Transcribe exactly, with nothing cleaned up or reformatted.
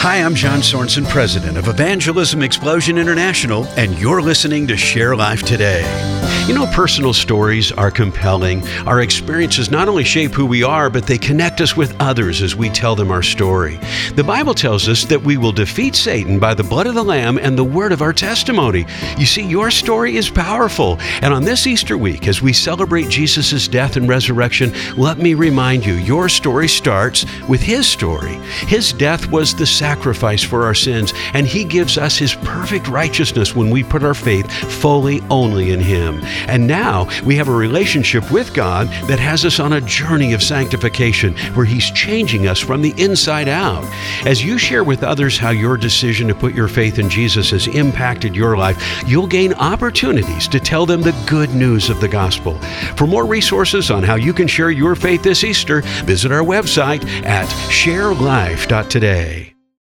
Hi, I'm John Sorensen, president of Evangelism Explosion International, and you're listening to Share Life Today. You know, personal stories are compelling. Our experiences not only shape who we are, but they connect us with others as we tell them our story. The Bible tells us that we will defeat Satan by the blood of the Lamb and the word of our testimony. You see, your story is powerful. And on this Easter week, as we celebrate Jesus' death and resurrection, let me remind you, your story starts with His story. His death was the sacrifice for our sins, and He gives us His perfect righteousness when we put our faith fully only in Him. And now we have a relationship with God that has us on a journey of sanctification where He's changing us from the inside out. As you share with others how your decision to put your faith in Jesus has impacted your life, you'll gain opportunities to tell them the good news of the gospel. For more resources on how you can share your faith this Easter, visit our website at share life dot today.